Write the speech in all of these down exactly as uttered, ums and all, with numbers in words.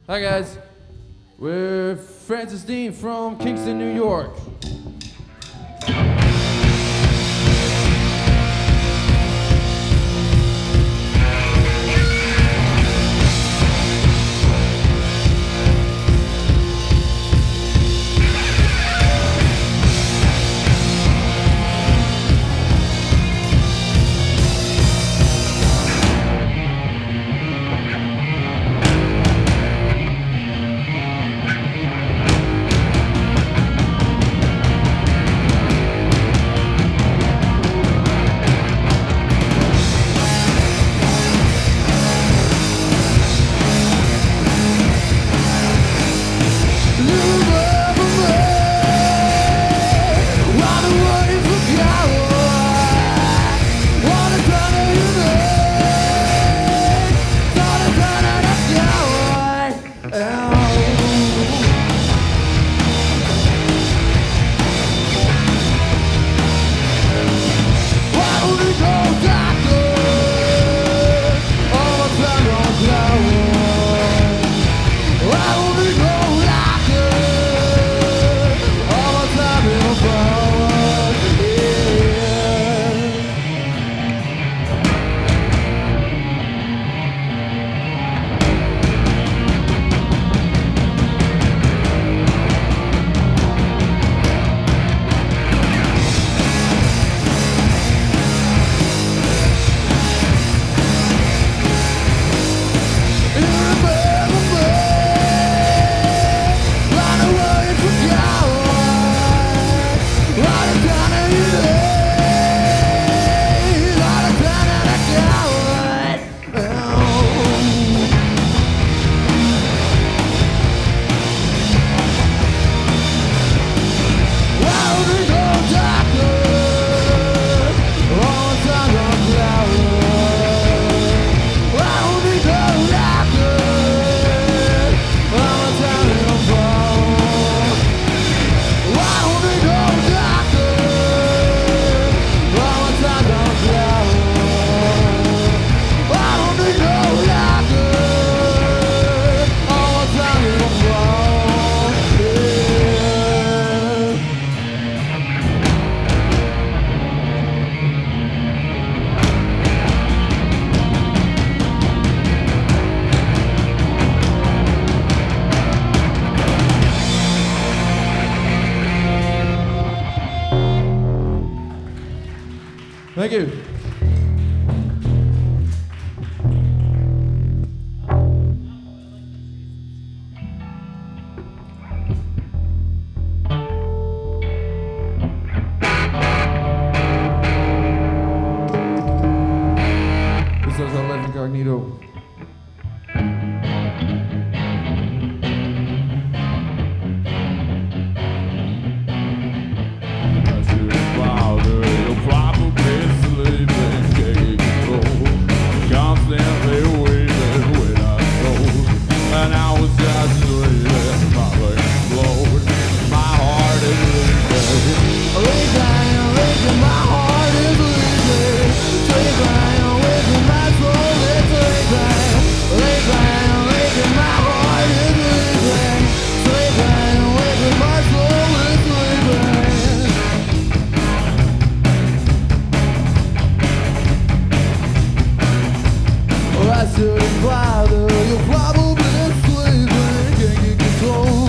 Hi guys, we're Francis Dean from Kingston, New York. Thank you. This is our Life Incognito. You're probably sleeping, can't get control.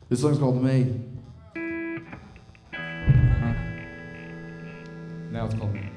This song's called Me. Now it's called Me.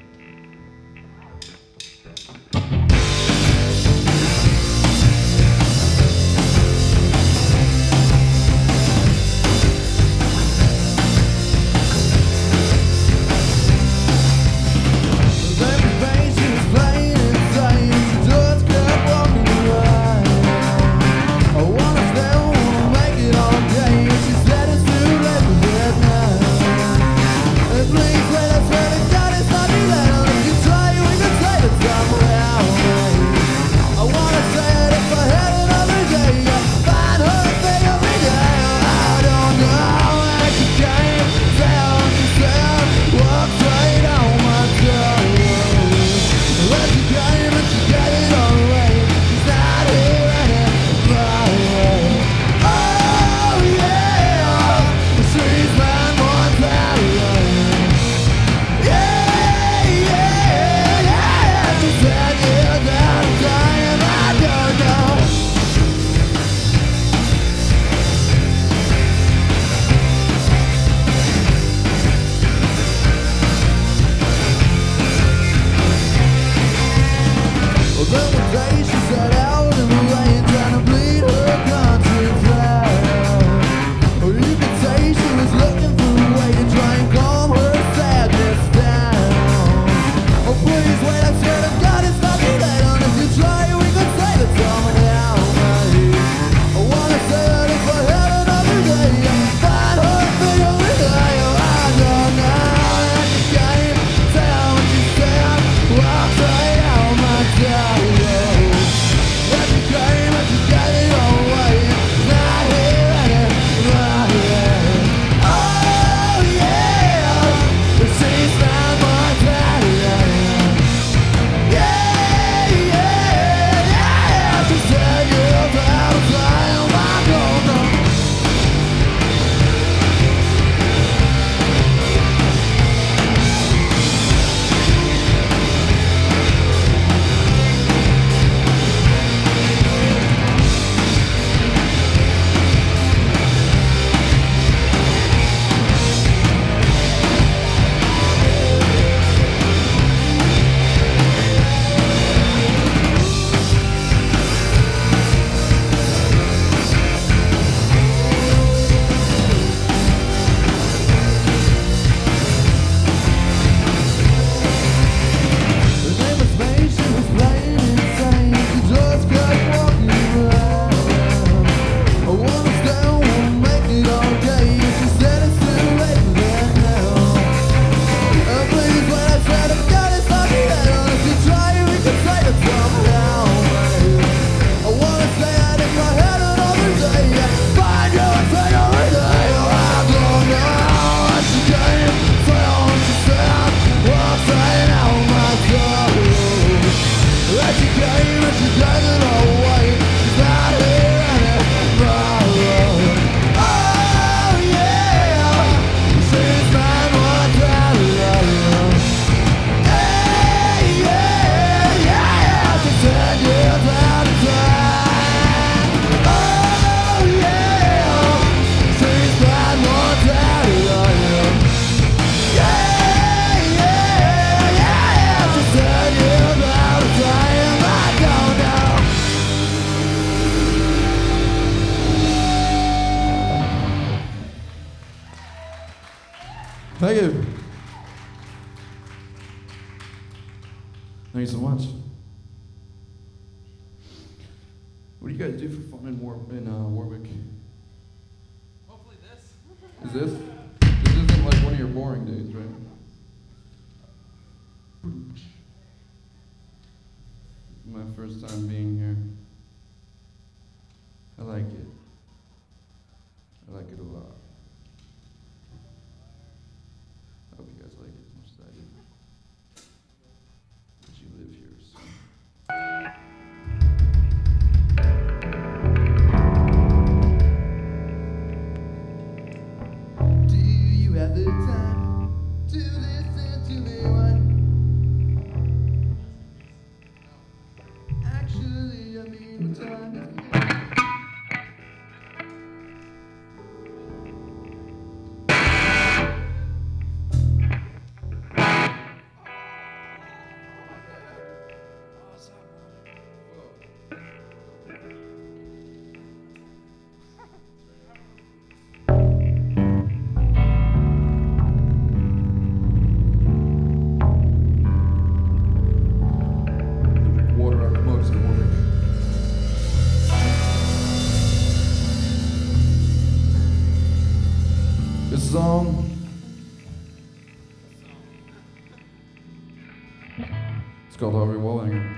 Thank you. Thank you so much. What do you guys do for fun in, War- in uh, Warwick? Hopefully this. Is this? This isn't like one of your boring days, right? My first time being here. I like it. I like it a lot. I hope you guys like it as much as I do. But you live here, so. Do you have the time to listen to me one? Actually, I mean, what time is it? called Harvey Wallhanger.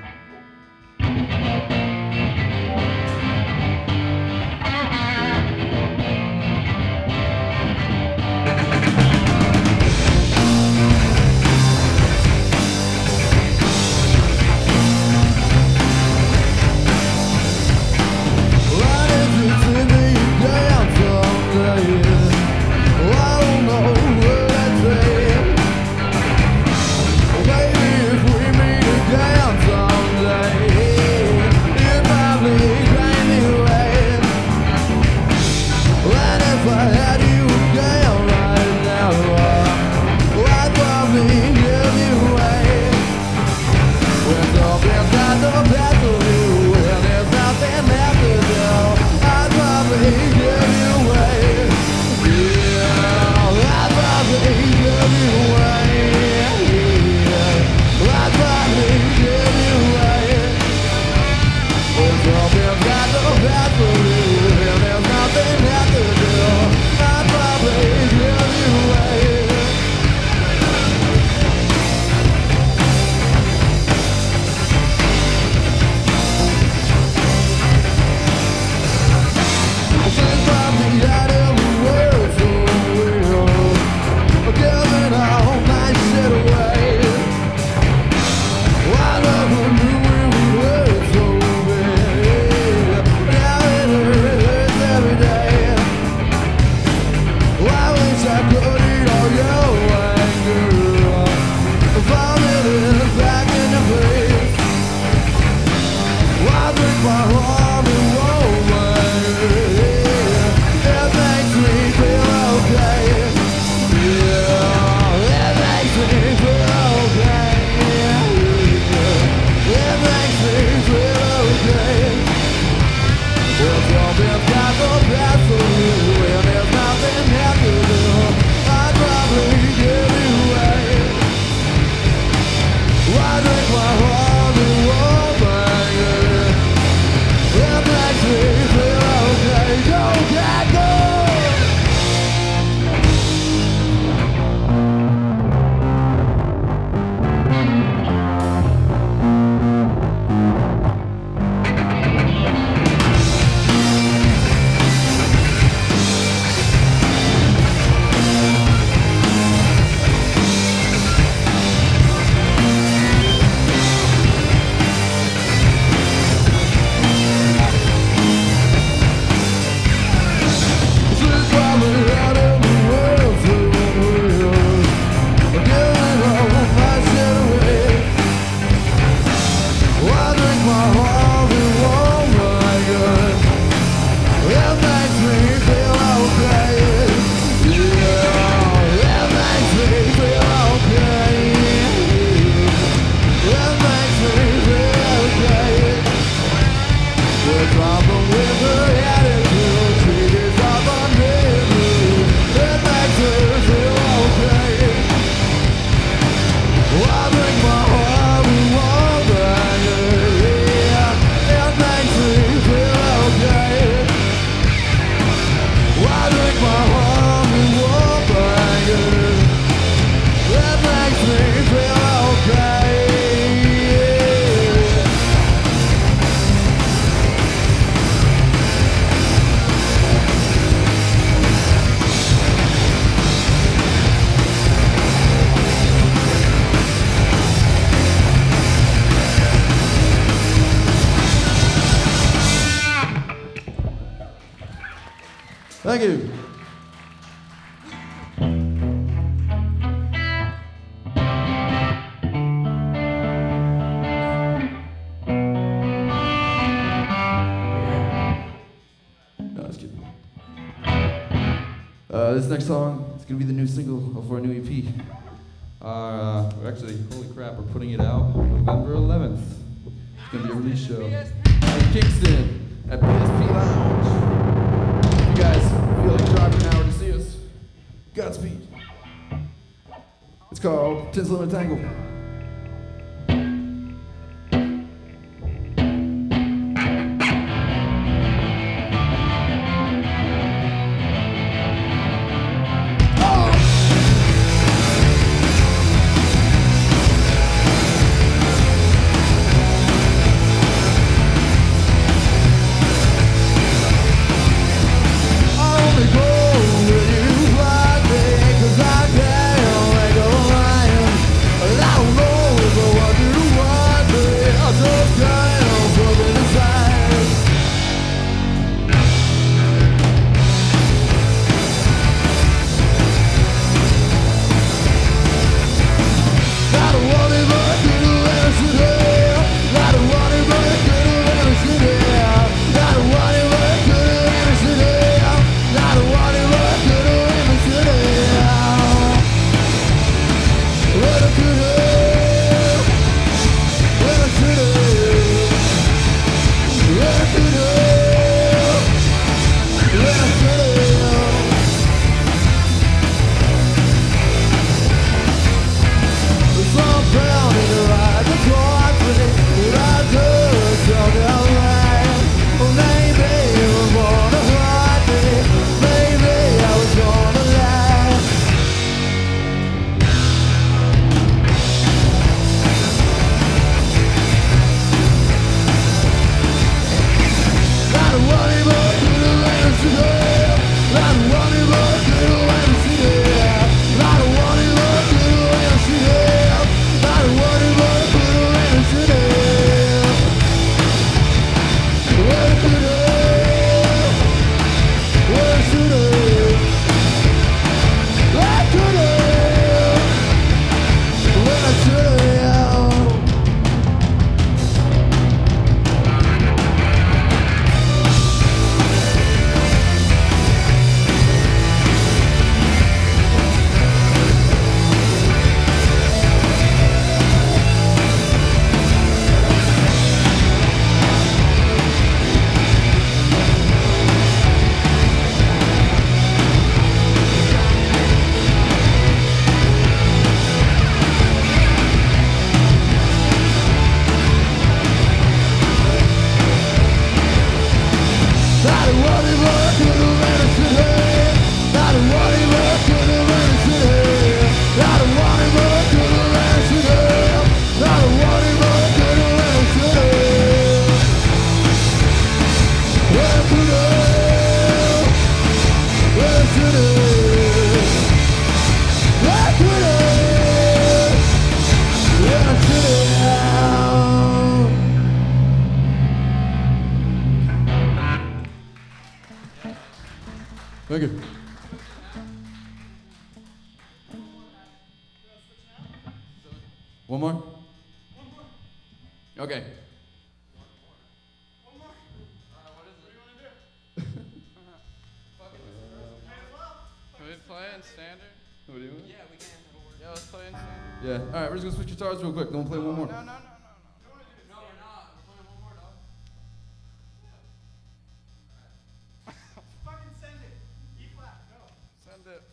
Thank you. No, just kidding. Uh, this next song is going to be the new single of our new E P. Uh, we're actually, holy crap, we're putting it out November eleventh. It's going to be a release show in Kingston at P S P Lounge. If you guys feel like driving an hour to see us, Godspeed. It's called Tinsel and Tangle. We'll be right back. Thank you. One more? One more. Okay. One more. Uh, what is it? What do you want to do? Fucking May as well. Can we play in standard? What do you want? Yeah, we can. Yeah, let's play in standard. Yeah. All right, we're just gonna switch guitars real quick. Then we'll play one more. No, no, no, no, no. No, we're not. We're playing one more, dog. Fucking send it. E flat, go. Send it.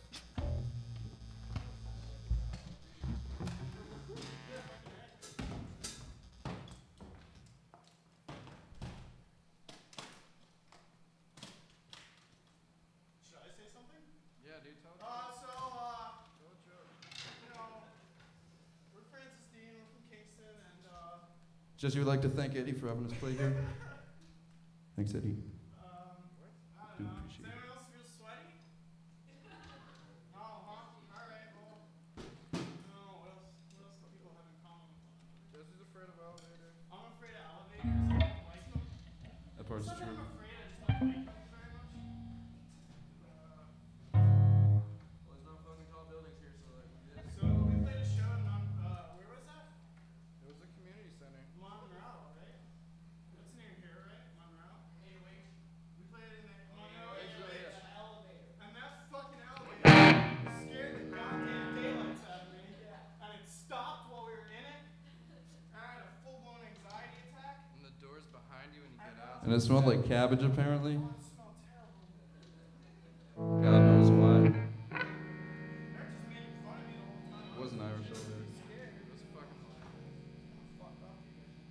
Should I say something? Yeah, dude, tell it. Uh, so, uh, you know, we're Francis Dean, we're from Kingston, and, uh, Jesse would like to thank Eddie for having us play here. Thanks, Eddie. um, I Do don't know. Does appreciate it. anyone else feel sweaty? No, huh? Alright, well, no, what else, what else do people have in common? Jesse's afraid of elevator. I'm afraid of elevators, I don't like them. That part's It's not that true. I'm afraid, I just don't like them very much. Uh, Well, there's no fucking tall buildings here, so like, we did. so we played a show in, Mon- uh, where was that? It was the community center. Monroe, right? That's near here, right? Monroe? We played in the Monroe H O H. and that fucking elevator scared the goddamn daylights out of me. And it stopped while we were in it. I had a full-blown anxiety attack. And the door's behind you when you get out. And it smelled like cabbage, apparently. Oh, it smelled terrible. God knows why. They're just making fun of me the whole time. It was an Irish elevator. Scared. It was fucking hilarious. Fuck up, you guys.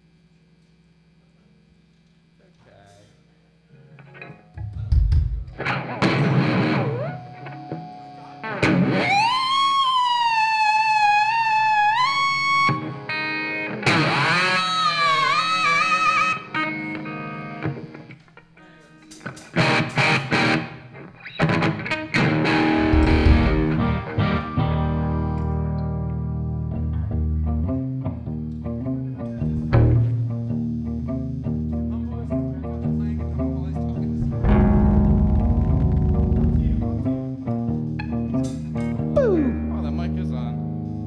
Oh, that mic is on.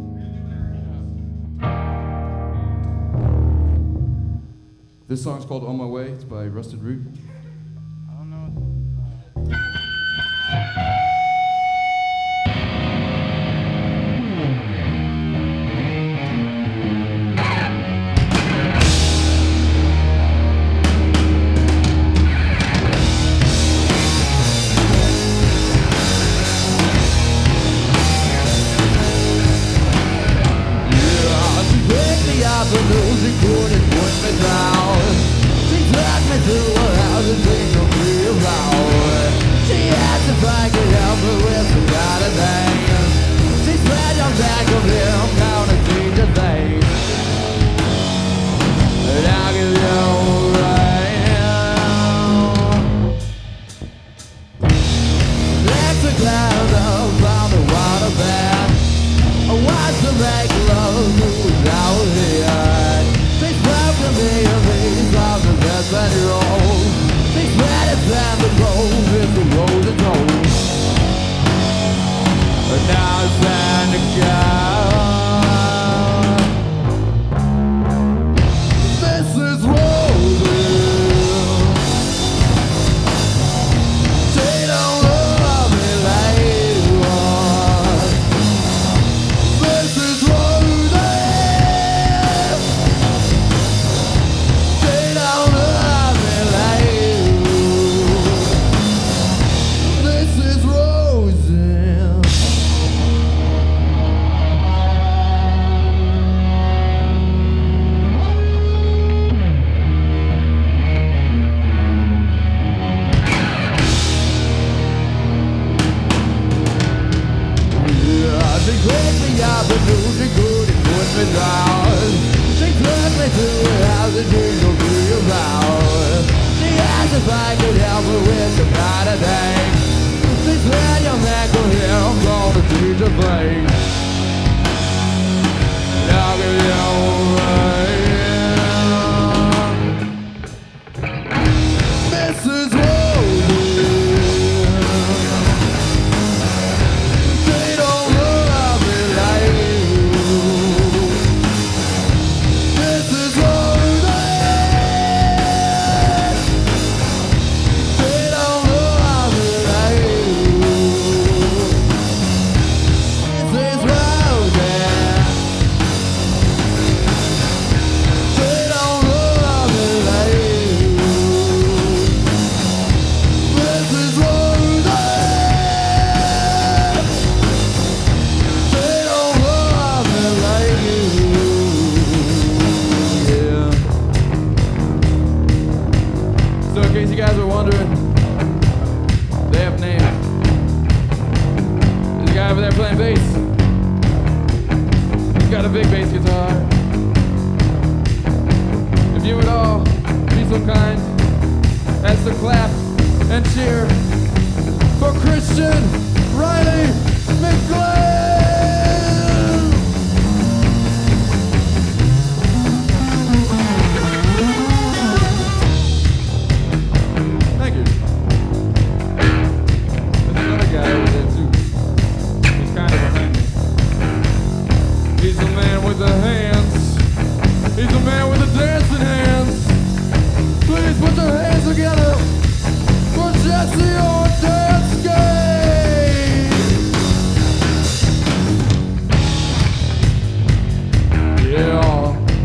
This song's called On My Way. It's by Rusted Root. I don't know. Pick me up and lose it, could and put me down. She dragged me through a house I could help her with the kind of day. She said, your man go here, I'm gonna teach you things. I'll give you right. Missus Rosie, they don't love me like you. Missus Rosie, they don't love me like you. Missus Rosie, they don't love me like you. Missus Rosie, they don't love me like you. Yeah. So in case you guys were wondering, they have names. There's a guy over there playing bass. He's got a big bass guitar. If you would all be so kind as to clap and cheer for Christian Riley McGlynn. Thank you. There's another guy over there too. He's kind of behind me. He's the man with the hands. He's the man with the dancing hands. Please put your hands together for Jesse Ordansky. Yeah.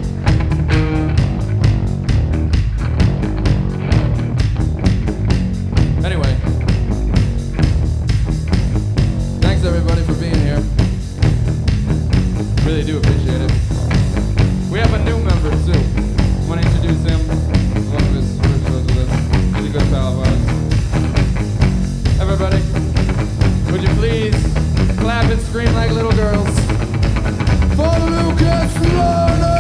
Anyway, thanks everybody for being here. Really do appreciate it. We have a new member too. Want to introduce him? One of his first shows with us. He's a good pal of ours. Everybody, would you please clap and scream like little girls for Lucas Lerner!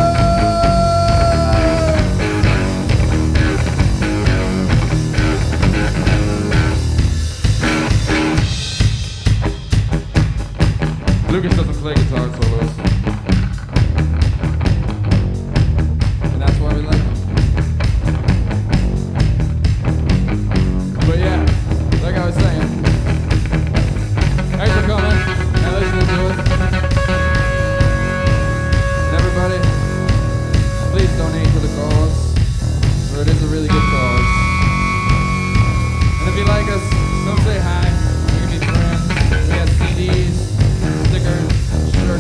Lucas doesn't play guitar solos. And that's why we like him. But yeah, like I was saying, thanks for coming and listening to us. And everybody, please donate to the cause, for it is a really good cause. And if you like us, come say hi. We can be friends. We have C Ds, stickers, shirts.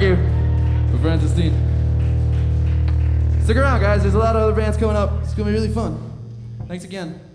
Thank you. For Francis Dean. Stick around, guys. There's a lot of other bands coming up. It's gonna be really fun. Thanks again.